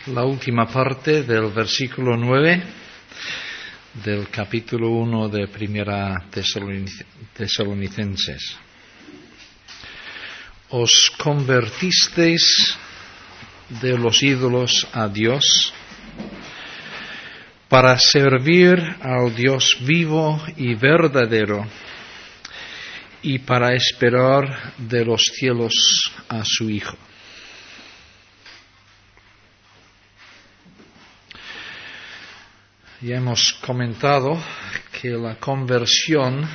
la última parte del versículo 9 del capítulo 1 de Primera Tesalonicenses. Os convertisteis de los ídolos a Dios para servir al Dios vivo y verdadero y para esperar de los cielos a su Hijo. Ya hemos comentado que la conversión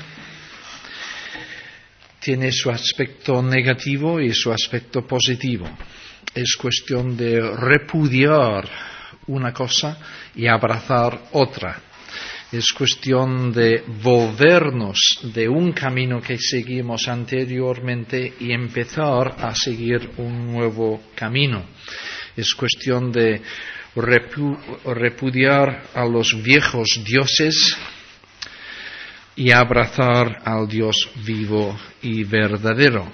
tiene su aspecto negativo y su aspecto positivo. Es cuestión de repudiar una cosa y abrazar otra. Es cuestión de volvernos de un camino que seguimos anteriormente y empezar a seguir un nuevo camino. Es cuestión de repudiar a los viejos dioses y abrazar al Dios vivo y verdadero.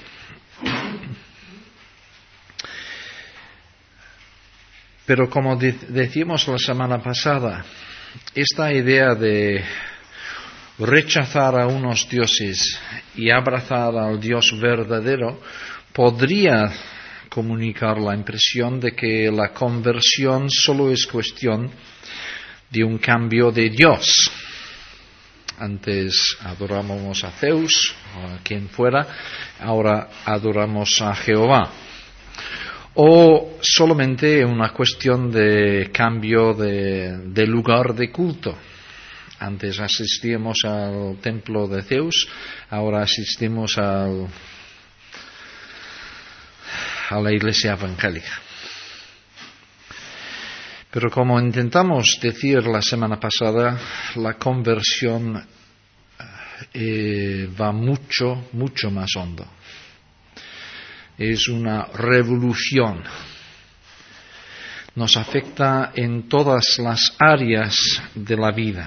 Pero como decíamos la semana pasada, esta idea de rechazar a unos dioses y abrazar al Dios verdadero podría comunicar la impresión de que la conversión solo es cuestión de un cambio de Dios. Antes adorábamos a Zeus o a quien fuera, ahora adoramos a Jehová. O solamente una cuestión de cambio de lugar de culto. Antes asistíamos al templo de Zeus, ahora asistimos a la iglesia evangélica. Pero como intentamos decir la semana pasada, la conversión va mucho más hondo. Es una revolución. Nos afecta en todas las áreas de la vida.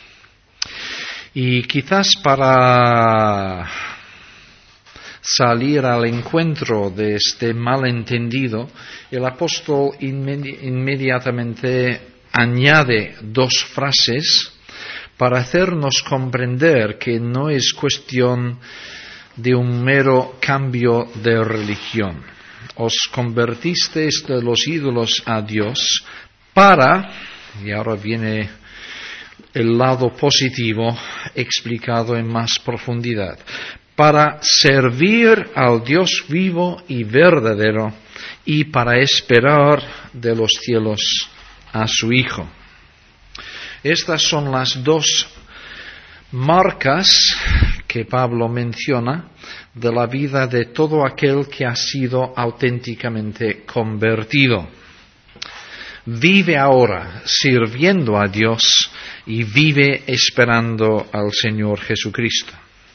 Y quizás para salir al encuentro de este malentendido, el apóstol inmediatamente añade dos frases para hacernos comprender que no es cuestión de un mero cambio de religión. Os convertisteis de los ídolos a Dios para, y ahora viene el lado positivo explicado en más profundidad, para servir al Dios vivo y verdadero y para esperar de los cielos a su Hijo. Estas son las dos marcas que Pablo menciona de la vida de todo aquel que ha sido auténticamente convertido. Vive ahora sirviendo a Dios y vive esperando al Señor Jesucristo.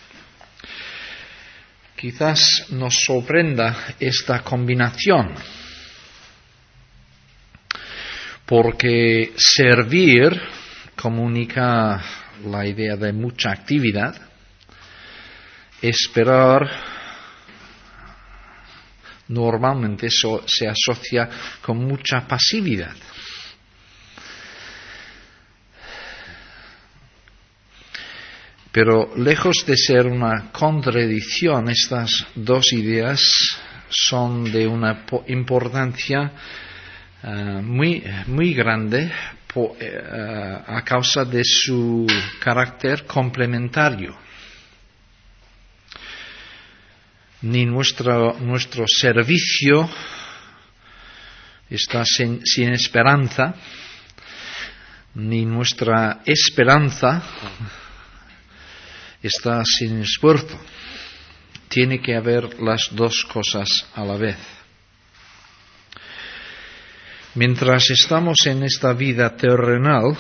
Quizás nos sorprenda esta combinación, porque servir comunica la idea de mucha actividad, esperar normalmente se asocia con mucha pasividad. Pero lejos de ser una contradicción, estas dos ideas son de una importancia muy grande a causa de su carácter complementario. Ni nuestro servicio está sin esperanza, ni nuestra esperanza está sin esfuerzo. Tiene que haber las dos cosas a la vez. Mientras estamos en esta vida terrenal,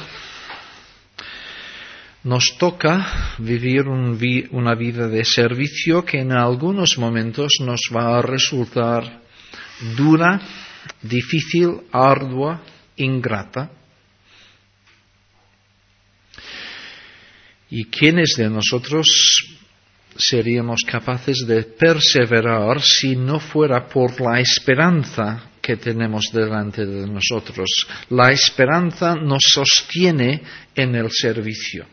nos toca vivir una vida de servicio que en algunos momentos nos va a resultar dura, difícil, ardua, ingrata. ¿Y quiénes de nosotros seríamos capaces de perseverar si no fuera por la esperanza que tenemos delante de nosotros. La esperanza nos sostiene en el servicio.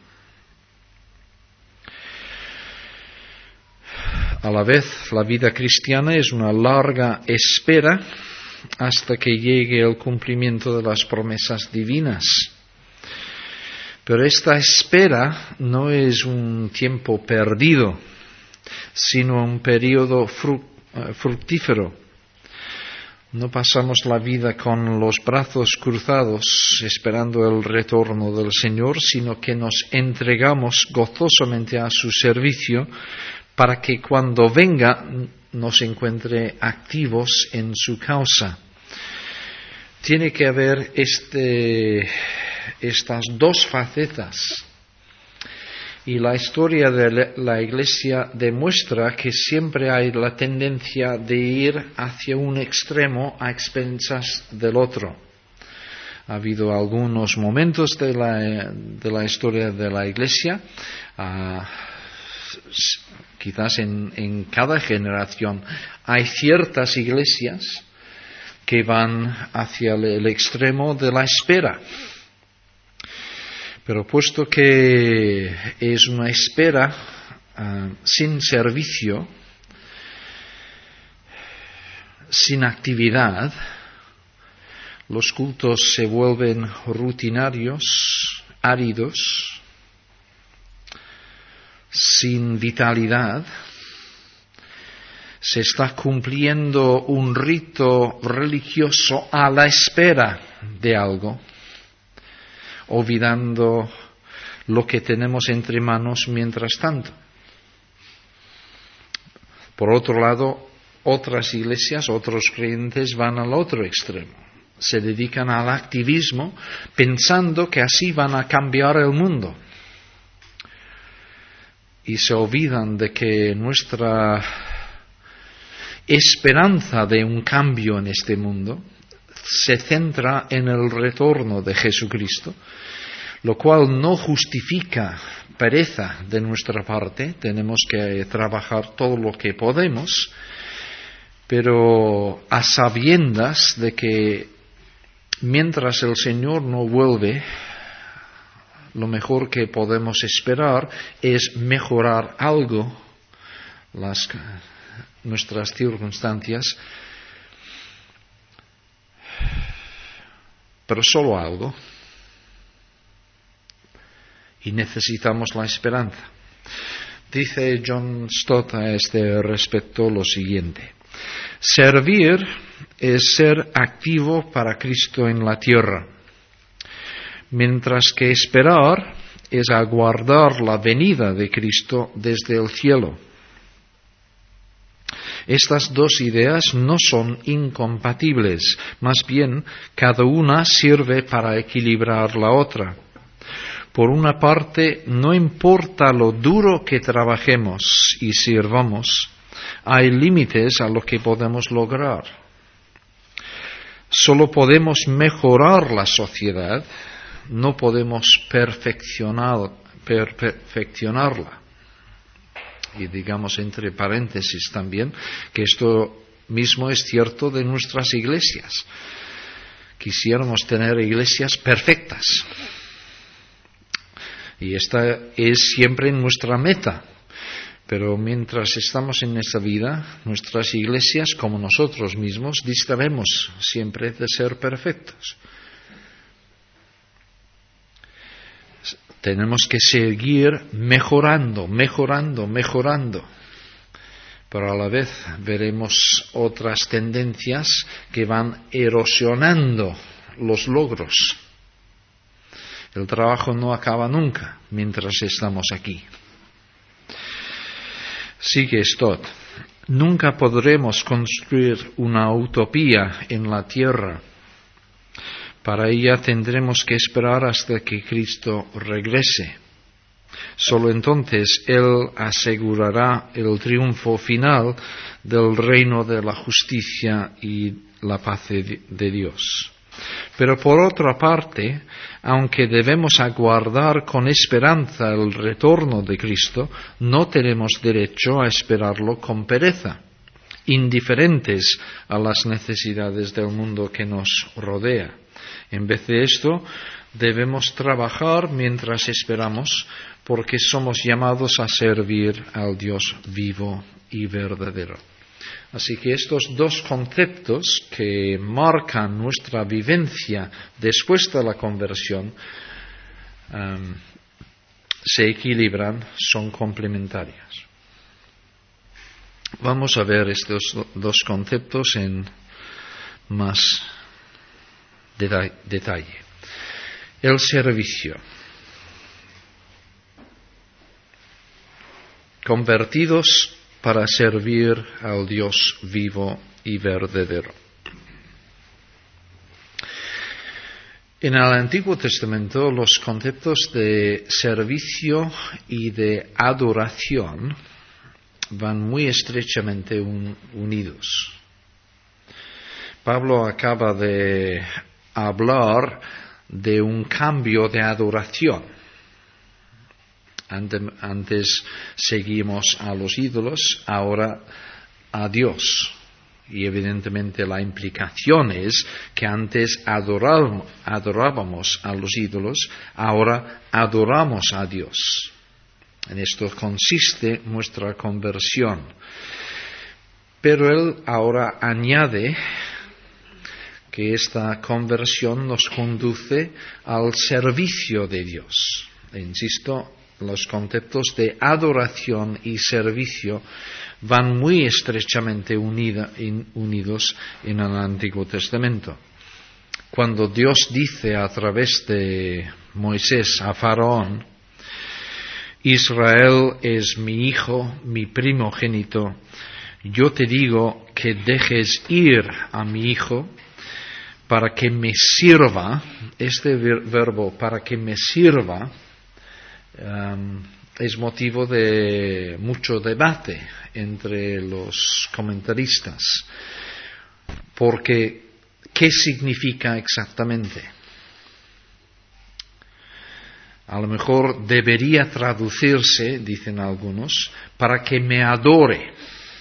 A la vez, la vida cristiana es una larga espera hasta que llegue el cumplimiento de las promesas divinas. Pero esta espera no es un tiempo perdido, sino un periodo fructífero. No pasamos la vida con los brazos cruzados esperando el retorno del Señor, sino que nos entregamos gozosamente a su servicio para que cuando venga nos encuentre activos en su causa. Tiene que haber estas dos facetas. Y la historia de la Iglesia demuestra que siempre hay la tendencia de ir hacia un extremo a expensas del otro. Ha habido algunos momentos de la historia de la Iglesia, quizás en cada generación, hay ciertas iglesias que van hacia el extremo de la espera. Pero puesto que es una espera sin servicio, sin actividad, los cultos se vuelven rutinarios, áridos, sin vitalidad. Se está cumpliendo un rito religioso a la espera de algo, olvidando lo que tenemos entre manos mientras tanto. Por otro lado, otras iglesias, otros creyentes van al otro extremo. Se dedican al activismo pensando que así van a cambiar el mundo. Y se olvidan de que nuestra esperanza de un cambio en este mundo se centra en el retorno de Jesucristo, lo cual no justifica pereza de nuestra parte. Tenemos que trabajar todo lo que podemos, pero a sabiendas de que mientras el Señor no vuelve, lo mejor que podemos esperar es mejorar algo nuestras circunstancias, pero solo algo. Y necesitamos la esperanza. Dice John Stott a este respecto lo siguiente: servir es ser activo para Cristo en la tierra, mientras que esperar es aguardar la venida de Cristo desde el cielo. Estas dos ideas no son incompatibles, más bien cada una sirve para equilibrar la otra. Por una parte, no importa lo duro que trabajemos y sirvamos, hay límites a lo que podemos lograr. Solo podemos mejorar la sociedad, no podemos perfeccionarla. Y digamos entre paréntesis también que esto mismo es cierto de nuestras iglesias. Quisiéramos tener iglesias perfectas. Y esta es siempre nuestra meta. Pero mientras estamos en esta vida, nuestras iglesias, como nosotros mismos, distaremos siempre de ser perfectos. Tenemos que seguir mejorando. Pero a la vez veremos otras tendencias que van erosionando los logros. El trabajo no acaba nunca mientras estamos aquí. Sigue Stott: nunca podremos construir una utopía en la tierra. Para ella tendremos que esperar hasta que Cristo regrese. Solo entonces Él asegurará el triunfo final del reino de la justicia y la paz de Dios. Pero por otra parte, aunque debemos aguardar con esperanza el retorno de Cristo, no tenemos derecho a esperarlo con pereza. indiferentes a las necesidades del mundo que nos rodea. En vez de esto, debemos trabajar mientras esperamos, porque somos llamados a servir al Dios vivo y verdadero. Así que estos dos conceptos que marcan nuestra vivencia después de la conversión se equilibran, son complementarias. Vamos a ver estos dos conceptos en más detalle. El servicio. Convertidos para servir al Dios vivo y verdadero. En el Antiguo Testamento los conceptos de servicio y de adoración van muy estrechamente unidos. Pablo acaba de hablar de un cambio de adoración. Antes seguimos a los ídolos, ahora a Dios. Y evidentemente la implicación es que antes adorábamos a los ídolos, ahora adoramos a Dios. En esto consiste nuestra conversión. Pero él ahora añade que esta conversión nos conduce al servicio de Dios. E insisto, los conceptos de adoración y servicio van muy estrechamente unidos en el Antiguo Testamento. Cuando Dios dice a través de Moisés a Faraón: Israel es mi hijo, mi primogénito, yo te digo que dejes ir a mi hijo para que me sirva. Este verbo para que me sirva es motivo de mucho debate entre los comentaristas, porque ¿qué significa exactamente? A lo mejor debería traducirse, dicen algunos, para que me adore.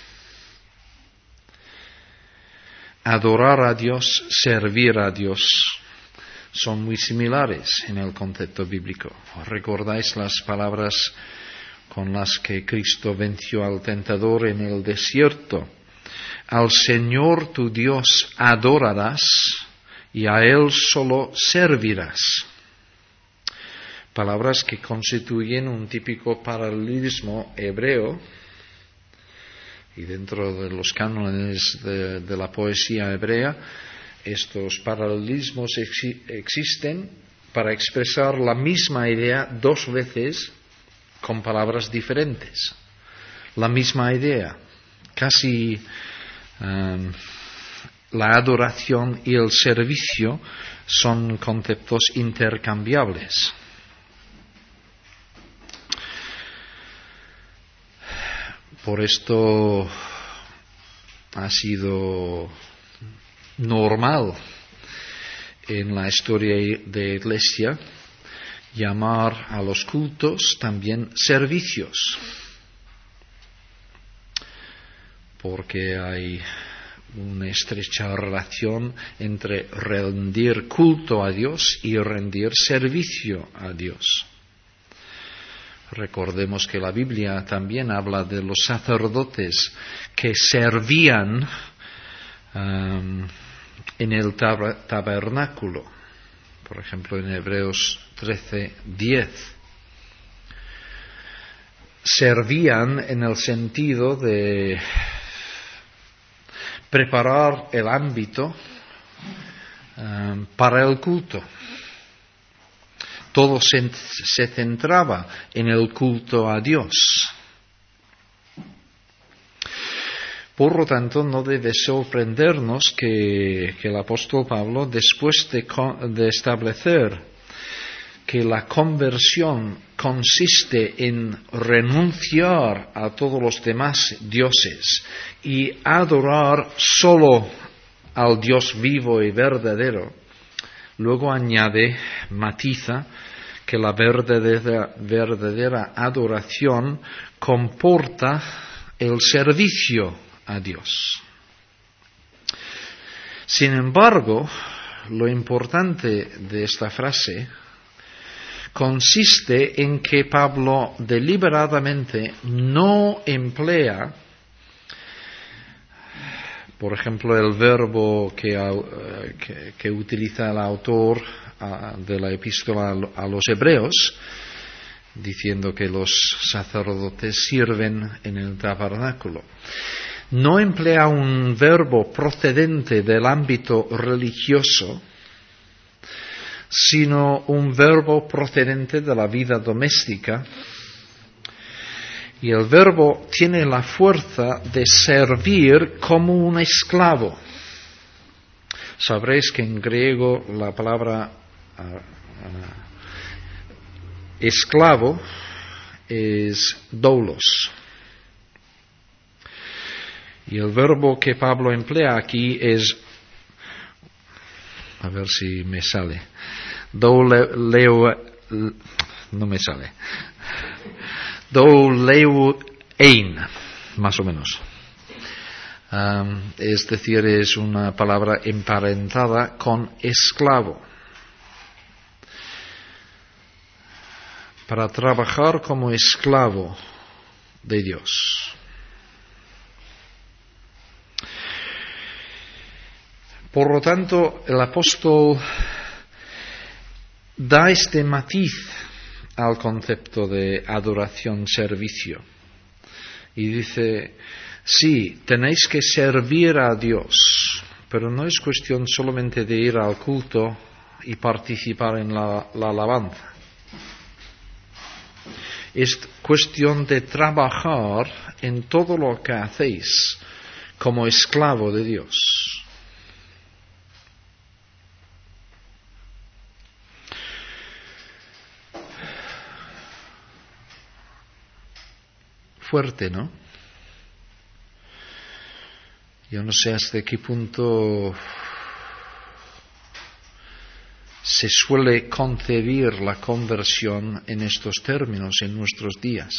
Adorar a Dios, servir a Dios, son muy similares en el concepto bíblico. ¿Recordáis las palabras con las que Cristo venció al tentador en el desierto? Al Señor tu Dios adorarás y a Él solo servirás. Palabras que constituyen un típico paralelismo hebreo, y dentro de los cánones de la poesía hebrea, estos paralelismos existen para expresar la misma idea dos veces con palabras diferentes. La misma idea. Casi la adoración y el servicio son conceptos intercambiables. Por esto ha sido normal en la historia de la Iglesia llamar a los cultos también servicios, porque hay una estrecha relación entre rendir culto a Dios y rendir servicio a Dios. Recordemos que la Biblia también habla de los sacerdotes que servían en el tabernáculo. Por ejemplo, en Hebreos 13:10. Servían en el sentido de preparar el ámbito para el culto. Todo se centraba en el culto a Dios. Por lo tanto, no debe sorprendernos que el apóstol Pablo, después de establecer que la conversión consiste en renunciar a todos los demás dioses y adorar solo al Dios vivo y verdadero, luego añade, matiza, que la verdadera adoración comporta el servicio a Dios. Sin embargo, lo importante de esta frase consiste en que Pablo deliberadamente no emplea, por ejemplo, el verbo que utiliza el autor de la epístola a los Hebreos, diciendo que los sacerdotes sirven en el tabernáculo. No emplea un verbo procedente del ámbito religioso, sino un verbo procedente de la vida doméstica. Y el verbo tiene la fuerza de servir como un esclavo. Sabréis que en griego la palabra esclavo es doulos. Y el verbo que Pablo emplea aquí es, a ver si me sale, no me sale, douleuein, más o menos. Es decir, es una palabra emparentada con esclavo. Para trabajar como esclavo de Dios. Por lo tanto, el apóstol da este matiz al concepto de adoración-servicio. Y dice, sí, tenéis que servir a Dios, pero no es cuestión solamente de ir al culto y participar en la alabanza. Es cuestión de trabajar en todo lo que hacéis como esclavo de Dios. Fuerte, ¿no? Yo no sé hasta qué punto se suele concebir la conversión en estos términos en nuestros días.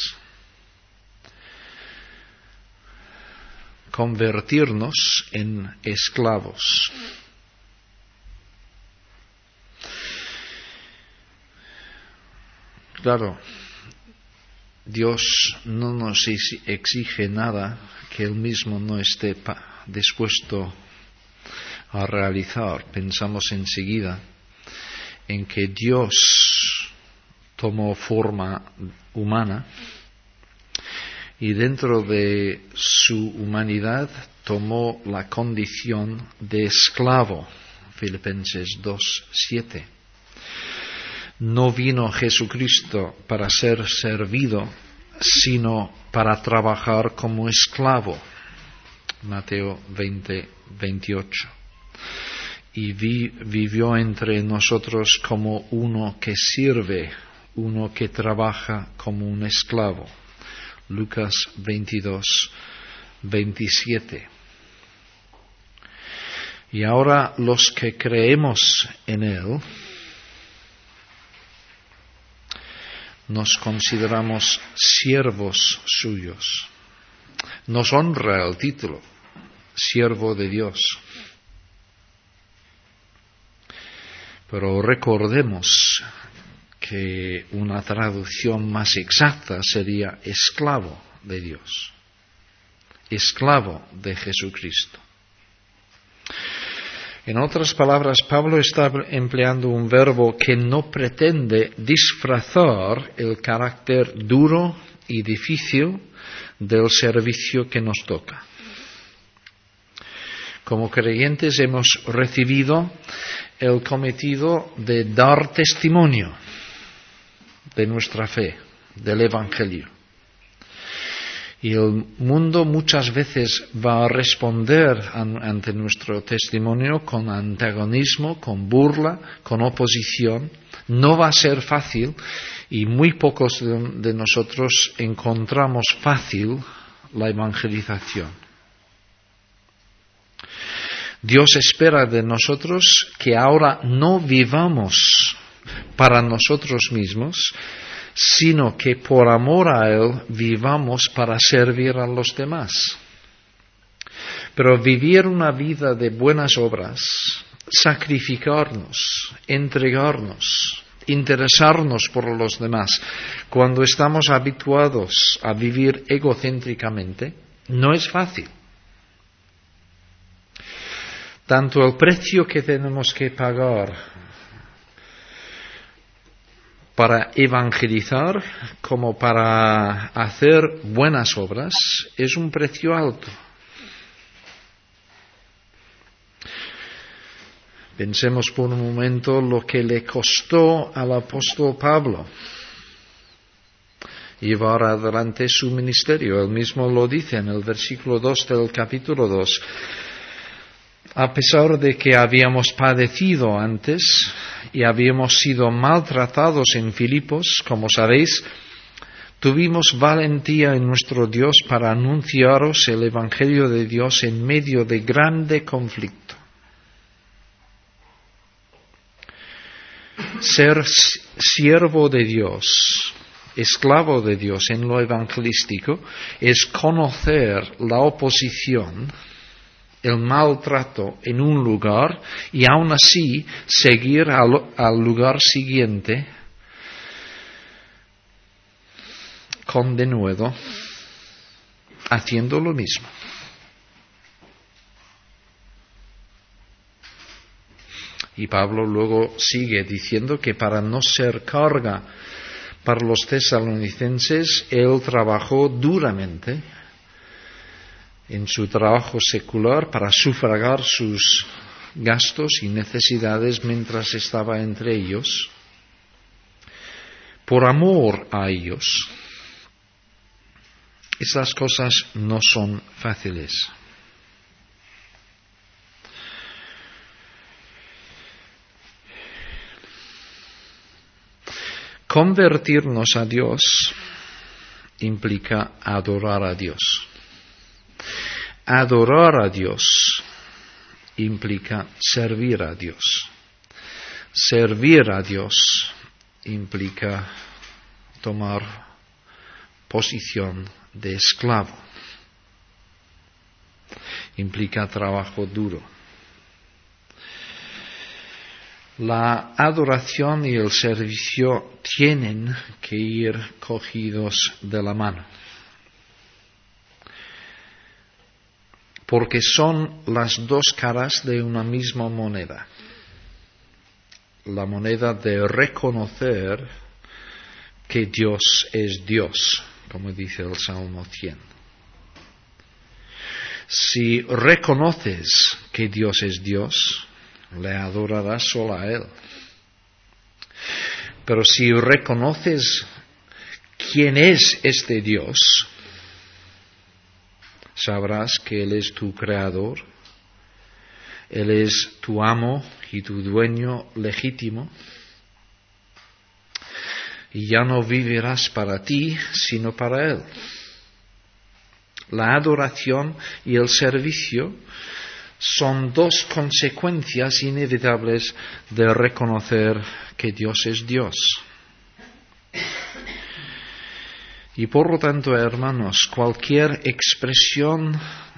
Convertirnos en esclavos. Claro, Dios no nos exige nada que Él mismo no esté dispuesto a realizar. Pensamos enseguida en que Dios tomó forma humana y dentro de su humanidad tomó la condición de esclavo. Filipenses 2:7. No vino Jesucristo para ser servido, sino para trabajar como esclavo. Mateo 20:28. Y vivió entre nosotros como uno que sirve, uno que trabaja como un esclavo. Lucas 22:27. Y ahora los que creemos en Él, nos consideramos siervos suyos. Nos honra el título, siervo de Dios. Pero recordemos que una traducción más exacta sería esclavo de Dios, esclavo de Jesucristo. En otras palabras, Pablo está empleando un verbo que no pretende disfrazar el carácter duro y difícil del servicio que nos toca. Como creyentes hemos recibido el cometido de dar testimonio de nuestra fe, del Evangelio. Y el mundo muchas veces va a responder ante nuestro testimonio con antagonismo, con burla, con oposición. No va a ser fácil y muy pocos de nosotros encontramos fácil la evangelización. Dios espera de nosotros que ahora no vivamos para nosotros mismos, sino que por amor a Él vivamos para servir a los demás. Pero vivir una vida de buenas obras, sacrificarnos, entregarnos, interesarnos por los demás, cuando estamos habituados a vivir egocéntricamente, no es fácil. Tanto el precio que tenemos que pagar para evangelizar como para hacer buenas obras es un precio alto. Pensemos por un momento lo que le costó al apóstol Pablo llevar adelante su ministerio. Él mismo lo dice en el versículo 2 del capítulo 2. A pesar de que habíamos padecido antes y habíamos sido maltratados en Filipos, como sabéis, tuvimos valentía en nuestro Dios para anunciaros el Evangelio de Dios en medio de grande conflicto. Ser siervo de Dios, esclavo de Dios en lo evangelístico, es conocer la oposición, el maltrato en un lugar y aún así seguir al lugar siguiente con denuedo, haciendo lo mismo. Y Pablo luego sigue diciendo que para no ser carga para los tesalonicenses, él trabajó duramente en su trabajo secular para sufragar sus gastos y necesidades mientras estaba entre ellos, por amor a ellos. Estas cosas no son fáciles. Convertirnos a Dios implica adorar a Dios. Adorar a Dios implica servir a Dios. Servir a Dios implica tomar posición de esclavo. Implica trabajo duro. La adoración y el servicio tienen que ir cogidos de la mano, porque son las dos caras de una misma moneda. La moneda de reconocer que Dios es Dios, como dice el Salmo 100. Si reconoces que Dios es Dios, le adorarás solo a Él. Pero si reconoces quién es este Dios, sabrás que Él es tu creador, Él es tu amo y tu dueño legítimo, y ya no vivirás para ti, sino para Él. La adoración y el servicio son dos consecuencias inevitables de reconocer que Dios es Dios. Y por lo tanto, hermanos, cualquier expresión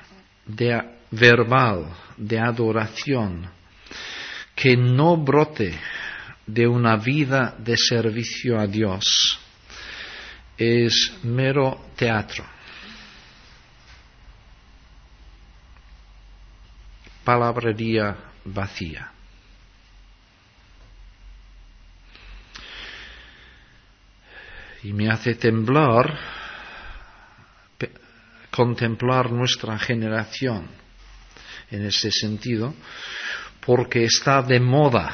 verbal de adoración que no brote de una vida de servicio a Dios es mero teatro. Palabrería vacía. Y me hace temblar contemplar nuestra generación en ese sentido, porque está de moda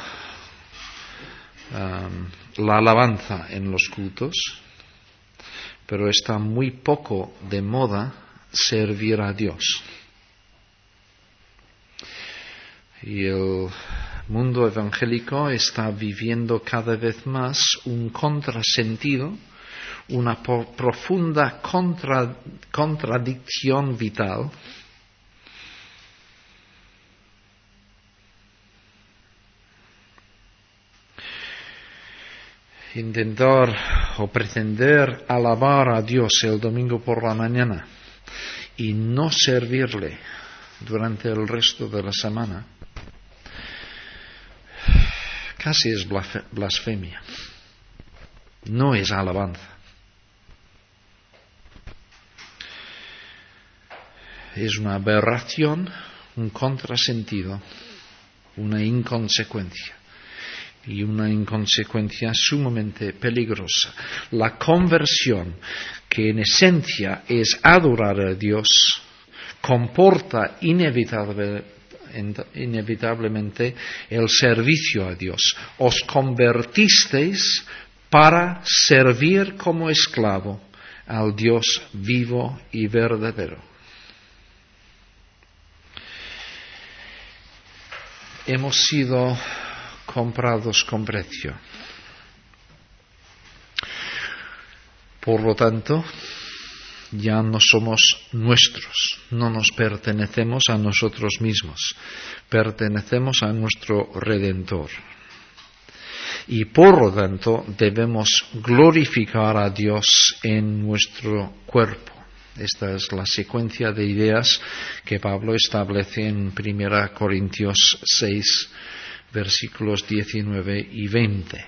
la alabanza en los cultos, pero está muy poco de moda servir a Dios. Y el mundo evangélico está viviendo cada vez más un contrasentido, una profunda contradicción vital. Intentar o pretender alabar a Dios el domingo por la mañana y no servirle durante el resto de la semana, casi es blasfemia. No es alabanza. Es una aberración, un contrasentido, una inconsecuencia. Y una inconsecuencia sumamente peligrosa. La conversión, que en esencia es adorar a Dios, comporta inevitablemente el servicio a Dios. Os convertisteis para servir como esclavo al Dios vivo y verdadero. Hemos sido comprados con precio. Por lo tanto, ya no somos nuestros, no nos pertenecemos a nosotros mismos, pertenecemos a nuestro Redentor. Y por lo tanto debemos glorificar a Dios en nuestro cuerpo. Esta es la secuencia de ideas que Pablo establece en 1 Corintios 6, versículos 19 y 20.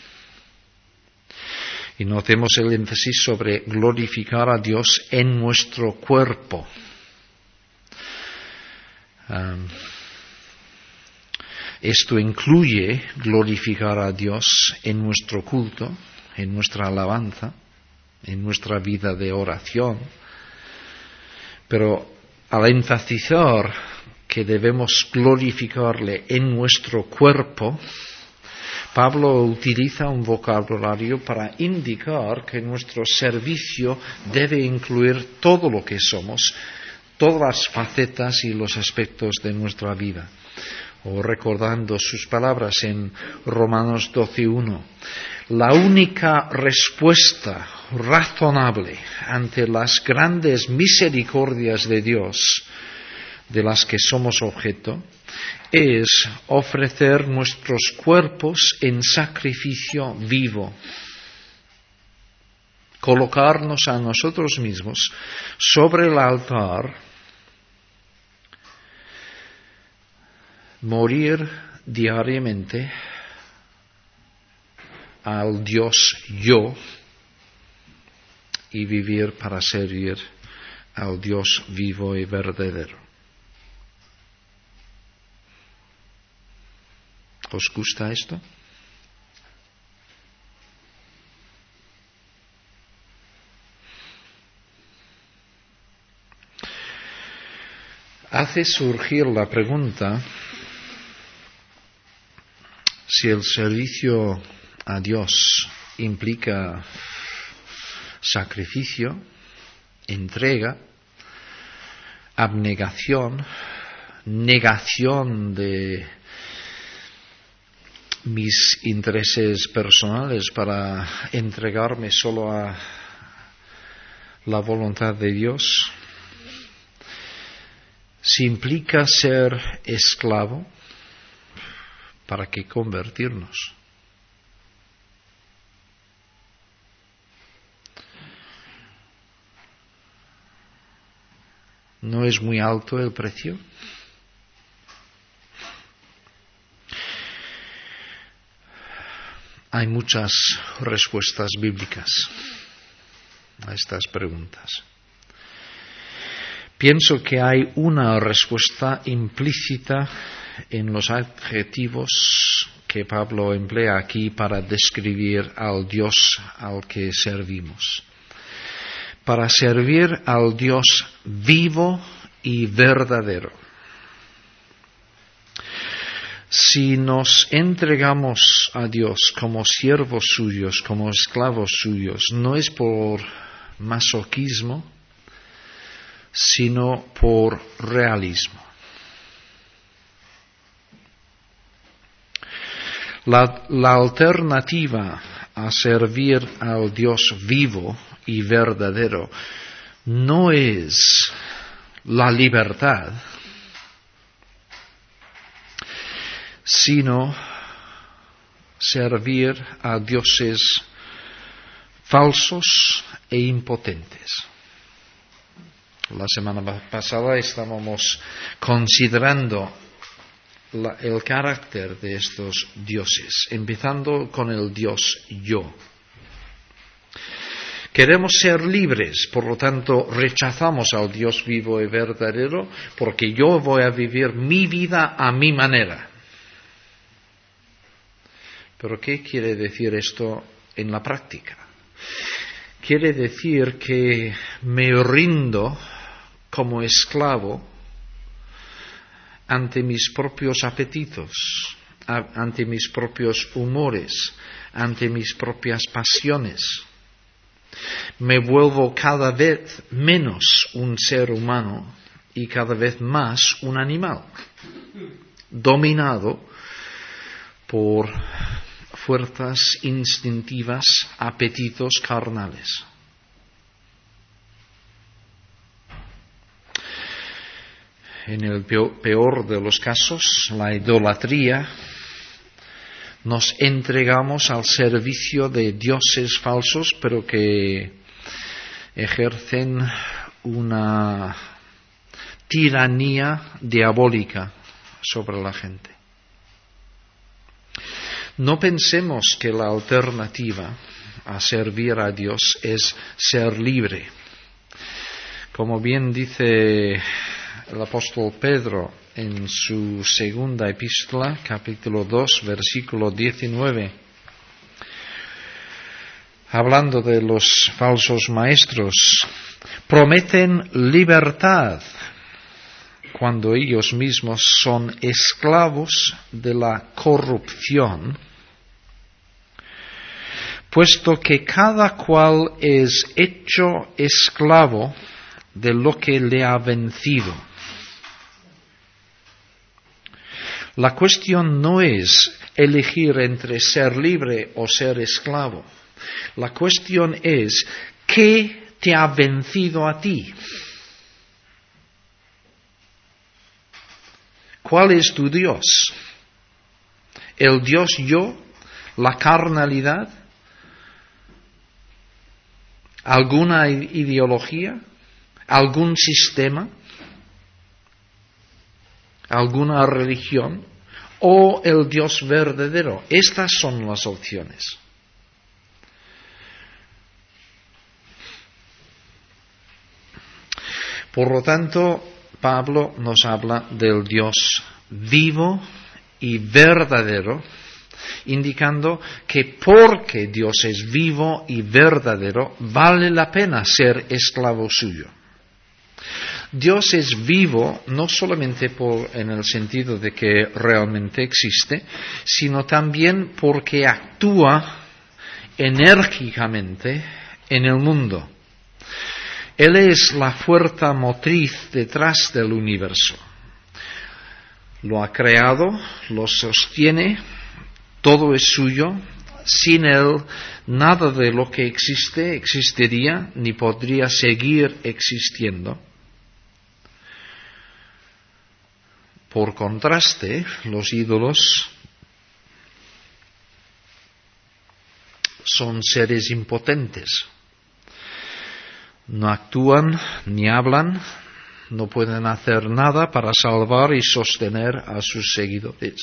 Y notemos el énfasis sobre glorificar a Dios en nuestro cuerpo. Esto incluye glorificar a Dios en nuestro culto, en nuestra alabanza, en nuestra vida de oración. Pero al enfatizar que debemos glorificarle en nuestro cuerpo, Pablo utiliza un vocabulario para indicar que nuestro servicio debe incluir todo lo que somos, todas las facetas y los aspectos de nuestra vida. O recordando sus palabras en Romanos 12:1, la única respuesta razonable ante las grandes misericordias de Dios de las que somos objeto es ofrecer nuestros cuerpos en sacrificio vivo, colocarnos a nosotros mismos sobre el altar, morir diariamente al Dios yo y vivir para servir al Dios vivo y verdadero. ¿Os gusta esto? Hace surgir la pregunta si el servicio a Dios implica sacrificio, entrega, abnegación, negación de mis intereses personales para entregarme solo a la voluntad de Dios. Si implica ser esclavo, ¿para qué convertirnos? ¿No es muy alto el precio? Hay muchas respuestas bíblicas a estas preguntas. Pienso que hay una respuesta implícita en los adjetivos que Pablo emplea aquí para describir al Dios al que servimos. Para servir al Dios vivo y verdadero. Si nos entregamos a Dios como siervos suyos, como esclavos suyos, no es por masoquismo, sino por realismo. La alternativa a servir al Dios vivo y verdadero no es la libertad, sino servir a dioses falsos e impotentes. La semana pasada estábamos considerando el carácter de estos dioses, empezando con el Dios yo. Queremos ser libres, por lo tanto rechazamos al Dios vivo y verdadero porque yo voy a vivir mi vida a mi manera. ¿Pero qué quiere decir esto en la práctica? Quiere decir que me rindo como esclavo ante mis propios apetitos, ante mis propios humores, ante mis propias pasiones. Me vuelvo cada vez menos un ser humano y cada vez más un animal, dominado por fuerzas instintivas, apetitos carnales. En el peor de los casos, la idolatría, nos entregamos al servicio de dioses falsos, pero que ejercen una tiranía diabólica sobre la gente. No pensemos que la alternativa a servir a Dios es ser libre. Como bien dice el apóstol Pedro en su segunda epístola, capítulo 2, versículo 19, hablando de los falsos maestros, prometen libertad cuando ellos mismos son esclavos de la corrupción, puesto que cada cual es hecho esclavo de lo que le ha vencido. La cuestión no es elegir entre ser libre o ser esclavo. La cuestión es, ¿qué te ha vencido a ti? ¿Cuál es tu Dios? ¿El Dios yo? ¿La carnalidad? ¿Alguna ideología? ¿Algún sistema? ¿Alguna religión? ¿O el Dios verdadero? Estas son las opciones. Por lo tanto, Pablo nos habla del Dios vivo y verdadero, indicando que porque Dios es vivo y verdadero, vale la pena ser esclavo suyo. Dios es vivo no solamente en el sentido de que realmente existe, sino también porque actúa enérgicamente en el mundo. Él es la fuerza motriz detrás del universo. Lo ha creado, lo sostiene, todo es suyo. Sin Él, nada de lo que existe existiría ni podría seguir existiendo. Por contraste, los ídolos son seres impotentes. No actúan ni hablan, no pueden hacer nada para salvar y sostener a sus seguidores.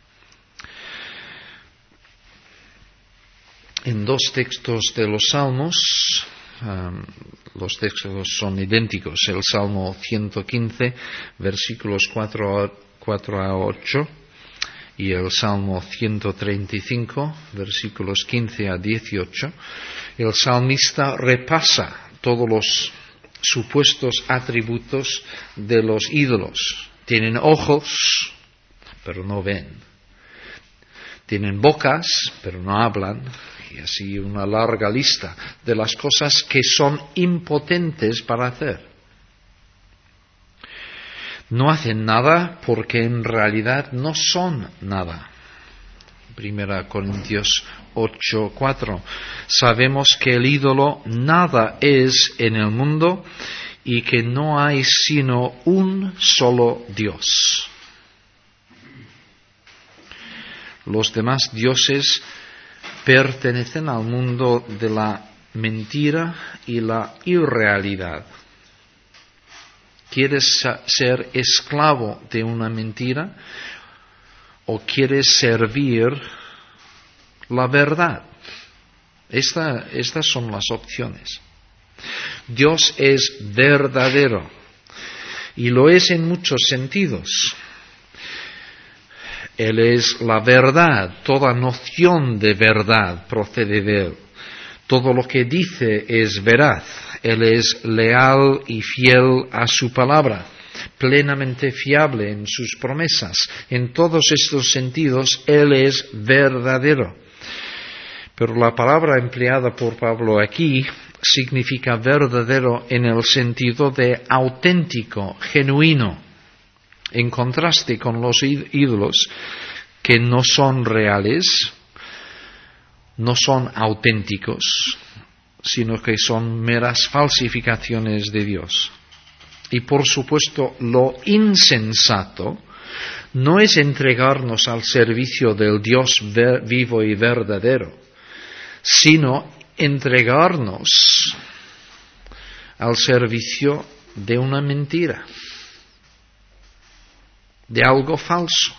En dos textos de los Salmos, los textos son idénticos, el Salmo 115, versículos 4 a 8, y el Salmo 135, versículos 15 a 18, el salmista repasa todos los supuestos atributos de los ídolos. Tienen ojos, pero no ven. Tienen bocas, pero no hablan. Y así una larga lista de las cosas que son impotentes para hacer. No hacen nada porque en realidad no son nada. 1 Corintios 8:4. Sabemos que el ídolo nada es en el mundo y que no hay sino un solo Dios. Los demás dioses pertenecen al mundo de la mentira y la irrealidad. ¿Quieres ser esclavo de una mentira o quieres servir la verdad? Estas son las opciones. Dios es verdadero y lo es en muchos sentidos. Él es la verdad, toda noción de verdad procede de Él. Todo lo que dice es veraz. Él es leal y fiel a su palabra, plenamente fiable en sus promesas. En todos estos sentidos, Él es verdadero. Pero la palabra empleada por Pablo aquí significa verdadero en el sentido de auténtico, genuino, en contraste con los ídolos que no son reales, no son auténticos, sino que son meras falsificaciones de Dios. Y por supuesto, lo insensato no es entregarnos al servicio del Dios vivo y verdadero, sino entregarnos al servicio de una mentira, de algo falso.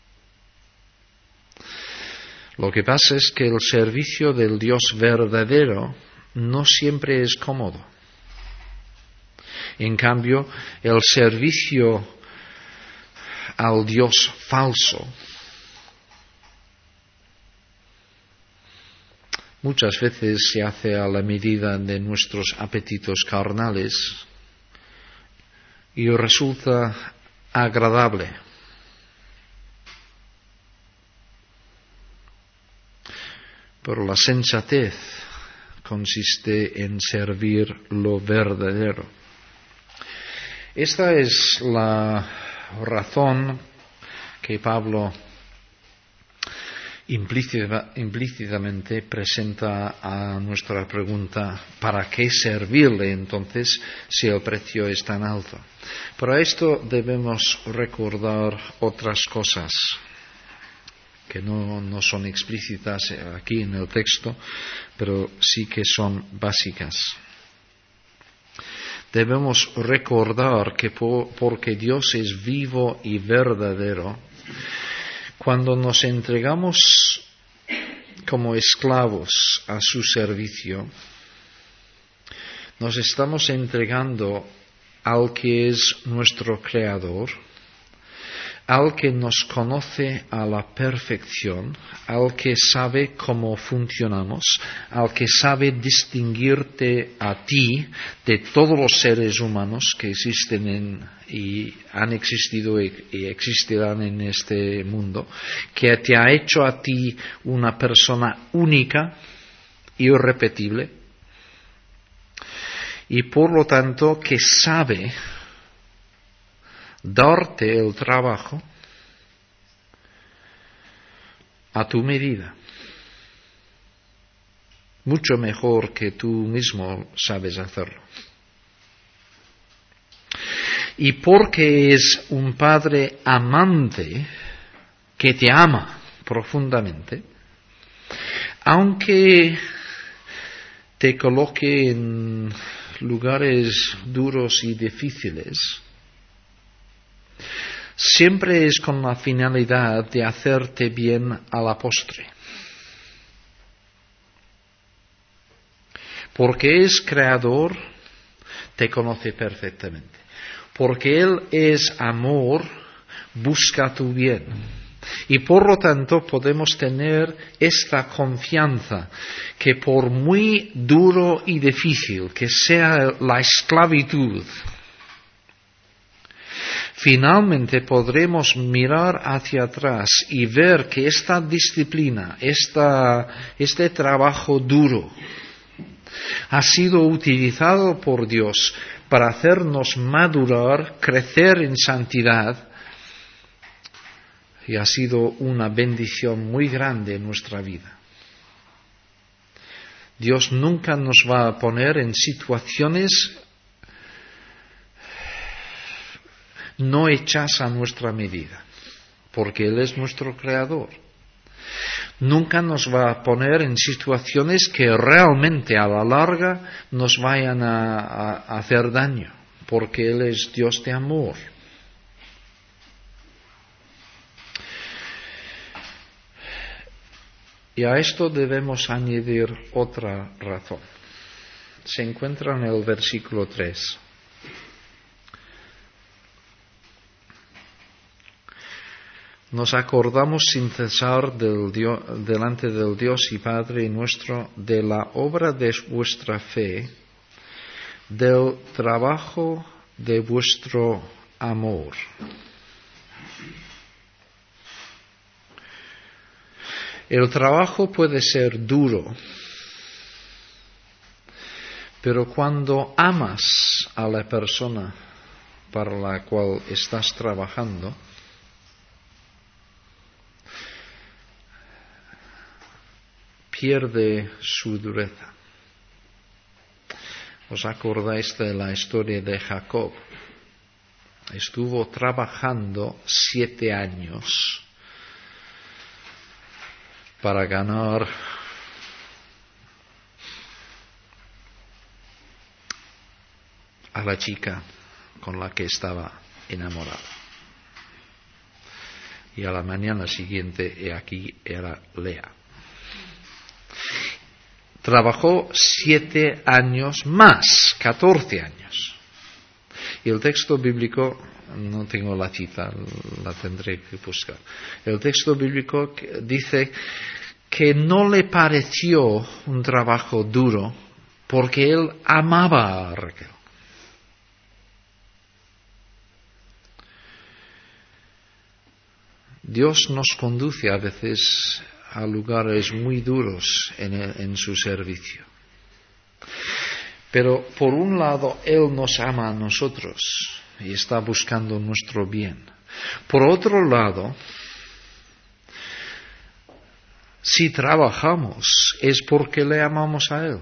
Lo que pasa es que el servicio del Dios verdadero no siempre es cómodo. En cambio, el servicio al Dios falso muchas veces se hace a la medida de nuestros apetitos carnales y resulta agradable. Pero la sensatez consiste en servir lo verdadero. Esta es la razón que Pablo implícitamente presenta a nuestra pregunta: ¿para qué servirle entonces si el precio es tan alto? Para esto debemos recordar otras cosas que no son explícitas aquí en el texto, pero sí que son básicas. Debemos recordar que porque Dios es vivo y verdadero, cuando nos entregamos como esclavos a su servicio, nos estamos entregando al que es nuestro Creador, al que nos conoce a la perfección, al que sabe cómo funcionamos, al que sabe distinguirte a ti de todos los seres humanos que existen y han existido y existirán en este mundo, que te ha hecho a ti una persona única, irrepetible, y por lo tanto que sabe darte el trabajo a tu medida, mucho mejor que tú mismo sabes hacerlo. Y porque es un Padre amante que te ama profundamente, aunque te coloque en lugares duros y difíciles, siempre es con la finalidad de hacerte bien a la postre. Porque es creador, te conoce perfectamente. Porque Él es amor, busca tu bien. Y por lo tanto podemos tener esta confianza que por muy duro y difícil que sea la esclavitud, finalmente podremos mirar hacia atrás y ver que esta disciplina, este trabajo duro, ha sido utilizado por Dios para hacernos madurar, crecer en santidad, y ha sido una bendición muy grande en nuestra vida. Dios nunca nos va a poner en situaciones no hechas a nuestra medida, porque Él es nuestro Creador. Nunca nos va a poner en situaciones que realmente a la larga nos vayan a hacer daño, porque Él es Dios de amor. Y a esto debemos añadir otra razón. Se encuentra en el versículo 3. Nos acordamos sin cesar delante del Dios y Padre nuestro de la obra de vuestra fe, del trabajo de vuestro amor. El trabajo puede ser duro, pero cuando amas a la persona para la cual estás trabajando, pierde su dureza. ¿Os acordáis de la historia de Jacob? Estuvo trabajando 7 años para ganar a la chica con la que estaba enamorado. Y a la mañana siguiente, he aquí, era Lea. Trabajó 7 años más, 14 años. Y el texto bíblico, no tengo la cita, la tendré que buscar. El texto bíblico dice que no le pareció un trabajo duro porque él amaba a Raquel. Dios nos conduce a veces a lugares muy duros en su servicio. Pero por un lado, Él nos ama a nosotros y está buscando nuestro bien. Por otro lado, si trabajamos es porque le amamos a Él.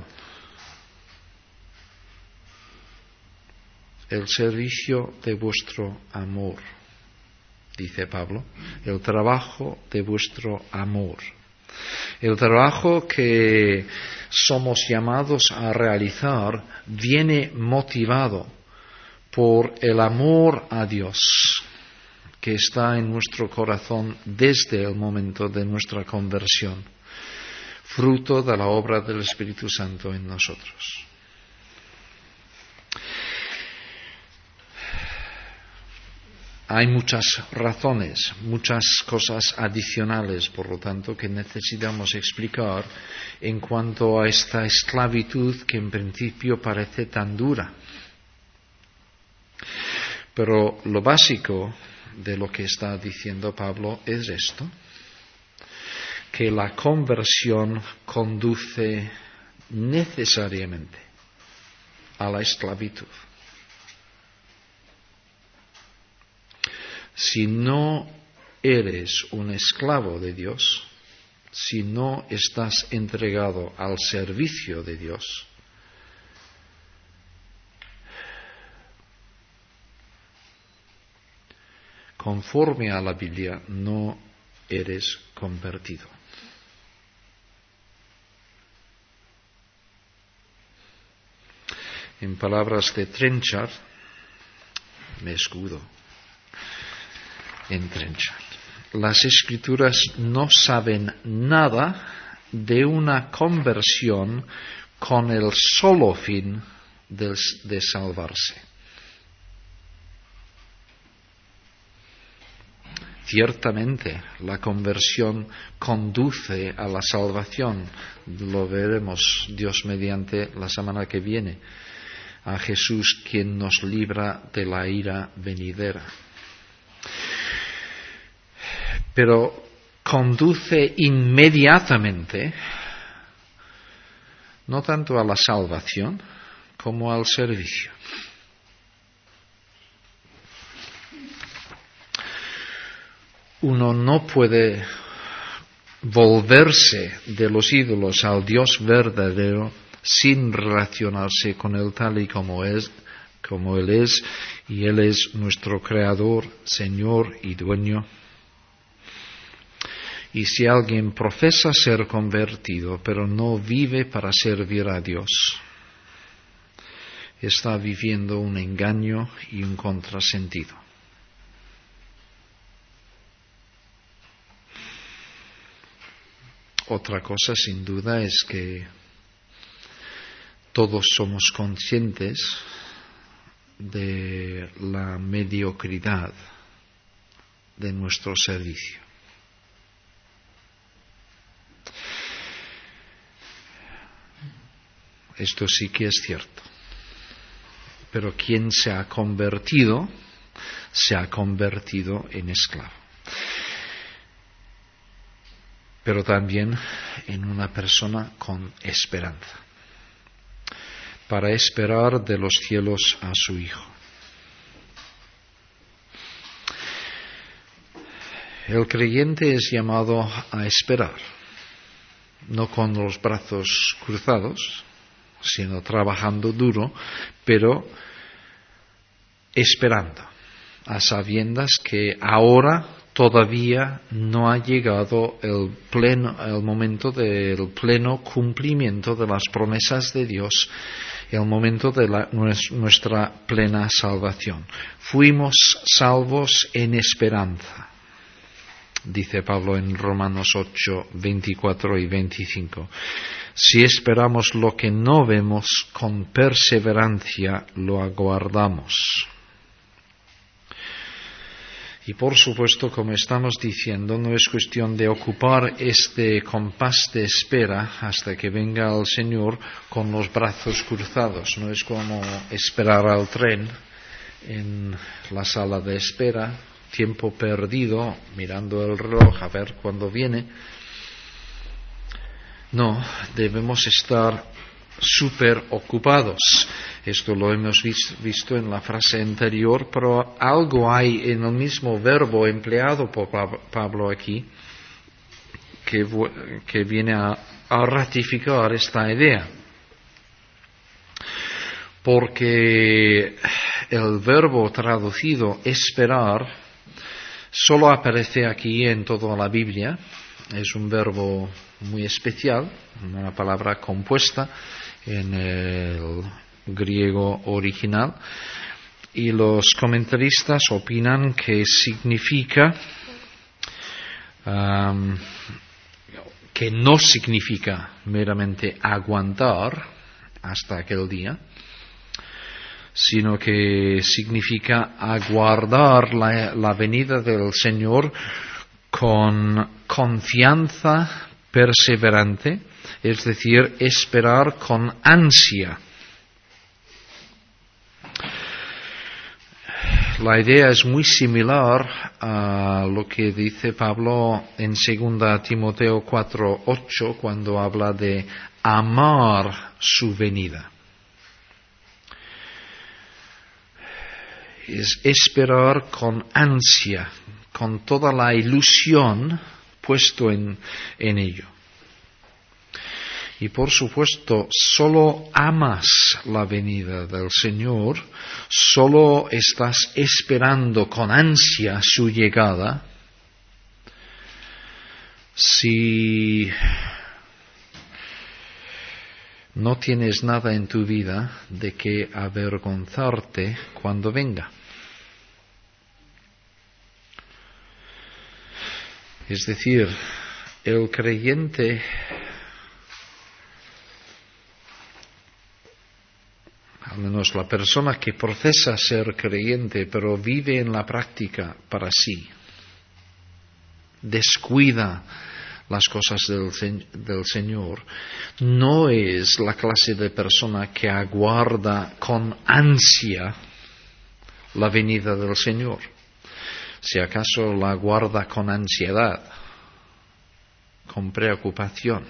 El servicio de vuestro amor, dice Pablo, el trabajo de vuestro amor. El trabajo que somos llamados a realizar viene motivado por el amor a Dios que está en nuestro corazón desde el momento de nuestra conversión, fruto de la obra del Espíritu Santo en nosotros. Hay muchas razones, muchas cosas adicionales, por lo tanto, que necesitamos explicar en cuanto a esta esclavitud que en principio parece tan dura. Pero lo básico de lo que está diciendo Pablo es esto, que la conversión conduce necesariamente a la esclavitud. Si no eres un esclavo de Dios, si no estás entregado al servicio de Dios, conforme a la Biblia, no eres convertido. En palabras de Trenchard, me escudo en Trenchard. Las Escrituras no saben nada de una conversión con el solo fin de salvarse. Ciertamente, la conversión conduce a la salvación. Lo veremos, Dios mediante, la semana que viene. A Jesús, quien nos libra de la ira venidera. Pero conduce inmediatamente, no tanto a la salvación, como al servicio. Uno no puede volverse de los ídolos al Dios verdadero sin relacionarse con Él tal y como Él es, y Él es nuestro Creador, Señor y Dueño. Y si alguien profesa ser convertido, pero no vive para servir a Dios, está viviendo un engaño y un contrasentido. Otra cosa, sin duda, es que todos somos conscientes de la mediocridad de nuestro servicio. Esto sí que es cierto. Pero quien se ha convertido en esclavo. Pero también en una persona con esperanza, para esperar de los cielos a su Hijo. El creyente es llamado a esperar, no con los brazos cruzados, sino trabajando duro, pero esperando, a sabiendas que ahora todavía no ha llegado el momento del pleno cumplimiento de las promesas de Dios, el momento de nuestra plena salvación. Fuimos salvos en esperanza, dice Pablo en Romanos 8, 24 y 25. Si esperamos lo que no vemos, con perseverancia lo aguardamos. Y por supuesto, como estamos diciendo, no es cuestión de ocupar este compás de espera hasta que venga el Señor con los brazos cruzados. No es como esperar al tren en la sala de espera, tiempo perdido, mirando el reloj a ver cuándo viene. No, debemos estar súper ocupados. Esto lo hemos visto en la frase anterior, pero algo hay en el mismo verbo empleado por Pablo aquí que viene a ratificar esta idea. Porque el verbo traducido esperar solo aparece aquí en toda la Biblia. Es un verbo muy especial, una palabra compuesta en el griego original, y los comentaristas opinan que significa que no significa meramente aguantar hasta aquel día, sino que significa aguardar la venida del Señor con confianza perseverante, es decir, esperar con ansia. La idea es muy similar a lo que dice Pablo en 2 Timoteo 4:8 cuando habla de amar su venida. Es esperar con ansia, con toda la ilusión puesto en ello. Y por supuesto, solo amas la venida del Señor, solo estás esperando con ansia su llegada, si no tienes nada en tu vida de que avergonzarte cuando venga. Es decir, el creyente al menos la persona que profesa ser creyente pero vive en la práctica para sí, descuida las cosas del Señor, no es la clase de persona que aguarda con ansia la venida del Señor. Si acaso la aguarda con ansiedad, con preocupación.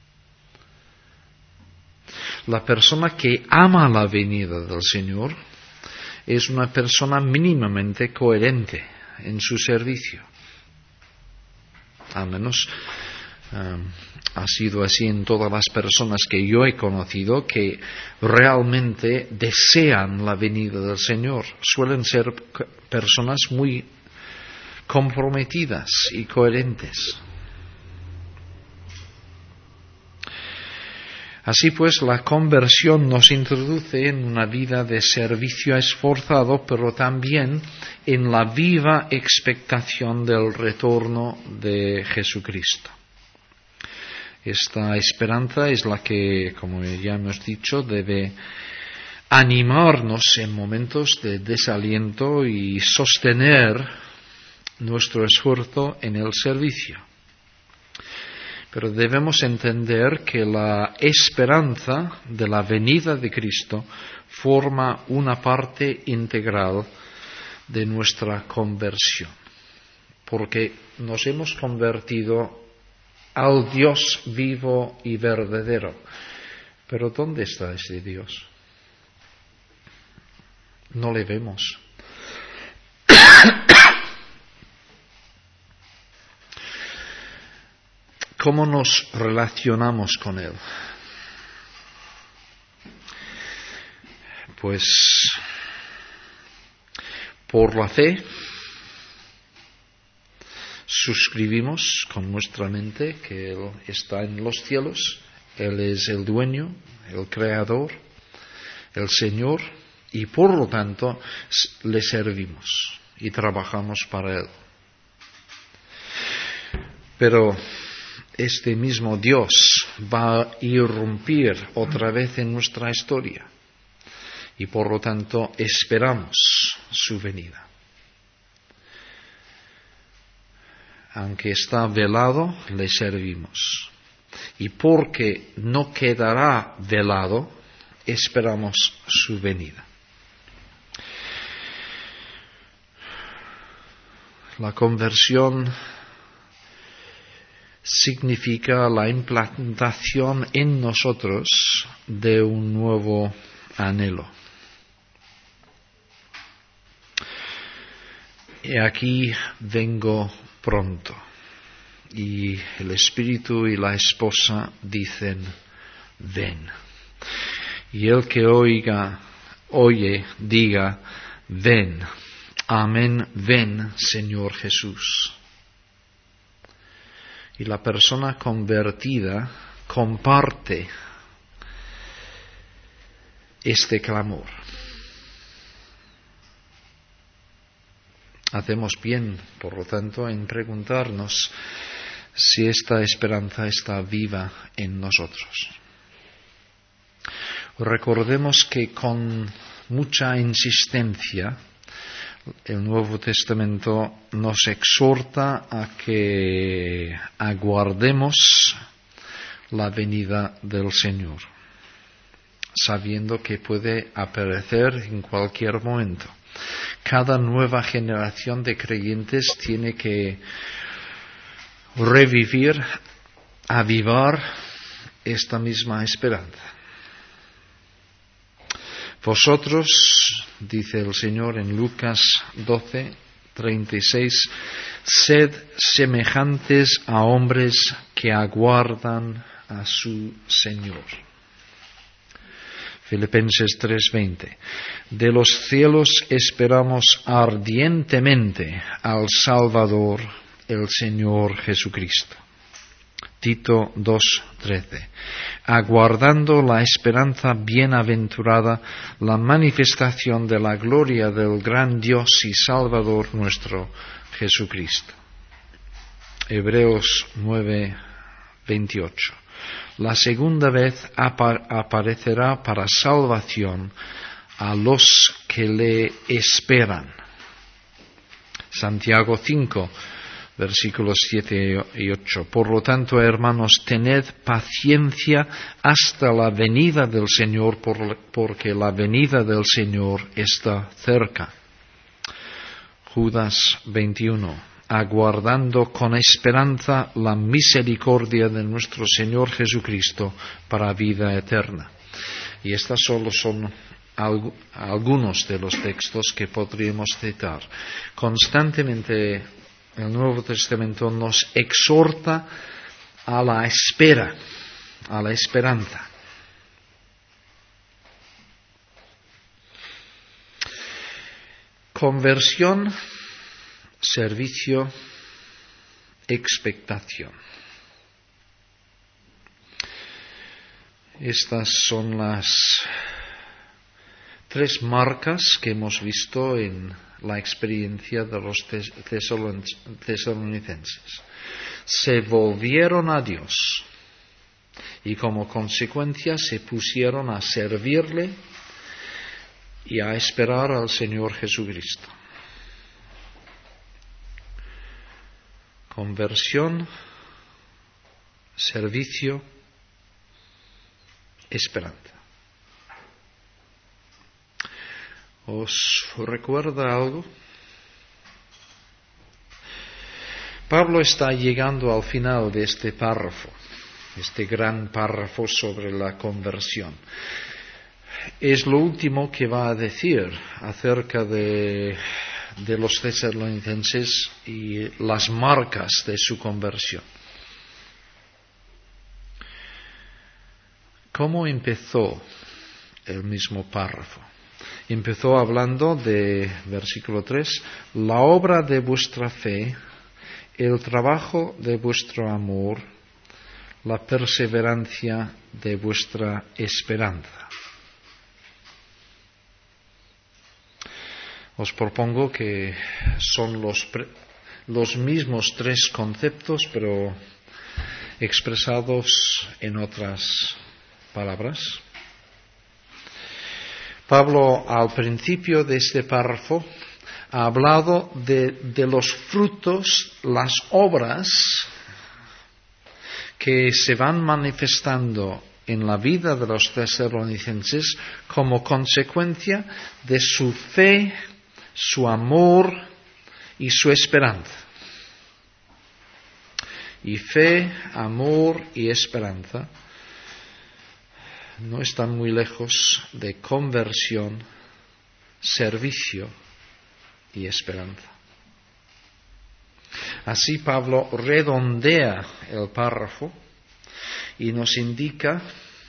La persona que ama la venida del Señor es una persona mínimamente coherente en su servicio. Al menos ha sido así en todas las personas que yo he conocido que realmente desean la venida del Señor. Suelen ser personas muy comprometidas y coherentes. Así pues, la conversión nos introduce en una vida de servicio esforzado, pero también en la viva expectación del retorno de Jesucristo. Esta esperanza es la que, como ya hemos dicho, debe animarnos en momentos de desaliento y sostener nuestro esfuerzo en el servicio. Pero debemos entender que la esperanza de la venida de Cristo forma una parte integral de nuestra conversión, porque nos hemos convertido al Dios vivo y verdadero. Pero ¿dónde está ese Dios? No le vemos. ¿Cómo nos relacionamos con Él? Pues por la fe suscribimos con nuestra mente que Él está en los cielos, Él es el dueño, el creador, el Señor, y por lo tanto le servimos y trabajamos para Él. Pero este mismo Dios va a irrumpir otra vez en nuestra historia y por lo tanto esperamos su venida. Aunque está velado, le servimos. Y porque no quedará velado, esperamos su venida. La conversión significa la implantación en nosotros de un nuevo anhelo. Y aquí vengo pronto. Y el espíritu y la esposa dicen, ven. Y el que oye, diga, ven. Amén, ven, Señor Jesús. Y la persona convertida comparte este clamor. Hacemos bien, por lo tanto, en preguntarnos si esta esperanza está viva en nosotros. Recordemos que con mucha insistencia el Nuevo Testamento nos exhorta a que aguardemos la venida del Señor, sabiendo que puede aparecer en cualquier momento. Cada nueva generación de creyentes tiene que revivir, avivar esta misma esperanza. Vosotros, dice el Señor en Lucas 12:36, sed semejantes a hombres que aguardan a su Señor. Filipenses 3:20. De los cielos esperamos ardientemente al Salvador, el Señor Jesucristo. Tito 2:13. Aguardando la esperanza bienaventurada, la manifestación de la gloria del gran Dios y Salvador nuestro, Jesucristo. Hebreos 9:28. La segunda vez aparecerá para salvación a los que le esperan. Santiago 5, versículos 7 y 8. Por lo tanto, hermanos, tened paciencia hasta la venida del Señor, porque la venida del Señor está cerca. Judas 21. Aguardando con esperanza la misericordia de nuestro Señor Jesucristo para vida eterna. Y estas solo son algunos de los textos que podríamos citar. Constantemente el Nuevo Testamento nos exhorta a la espera, a la esperanza. Conversión, servicio, expectación. Estas son las 3 marcas que hemos visto en la experiencia de los tesalonicenses. Se volvieron a Dios y como consecuencia se pusieron a servirle y a esperar al Señor Jesucristo. Conversión, servicio, esperanza. ¿Os recuerda algo? Pablo está llegando al final de este párrafo, este gran párrafo sobre la conversión. Es lo último que va a decir acerca de los tesalonicenses y las marcas de su conversión. ¿Cómo empezó el mismo párrafo? Empezó hablando de, versículo 3, la obra de vuestra fe, el trabajo de vuestro amor, la perseverancia de vuestra esperanza. Os propongo que son los mismos 3 conceptos, pero expresados en otras palabras. Pablo, al principio de este párrafo, ha hablado de los frutos, las obras que se van manifestando en la vida de los tesalonicenses como consecuencia de su fe, su amor y su esperanza. Y fe, amor y esperanza no están muy lejos de conversión, servicio y esperanza. Así Pablo redondea el párrafo y nos indica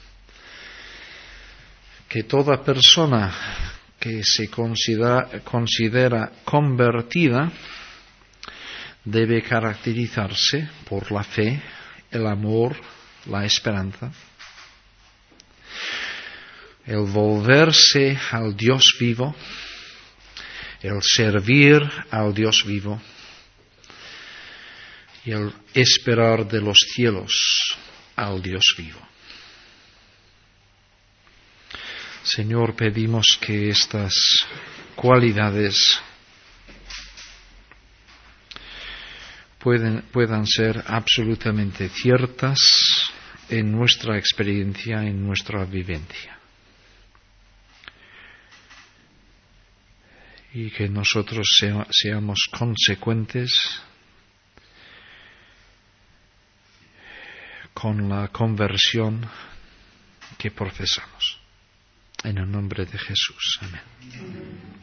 que toda persona que se considera convertida debe caracterizarse por la fe, el amor, la esperanza, el volverse al Dios vivo, el servir al Dios vivo y el esperar de los cielos al Dios vivo. Señor, pedimos que estas cualidades puedan ser absolutamente ciertas en nuestra experiencia, en nuestra vivencia. Y que nosotros seamos consecuentes con la conversión que profesamos. En el nombre de Jesús. Amén.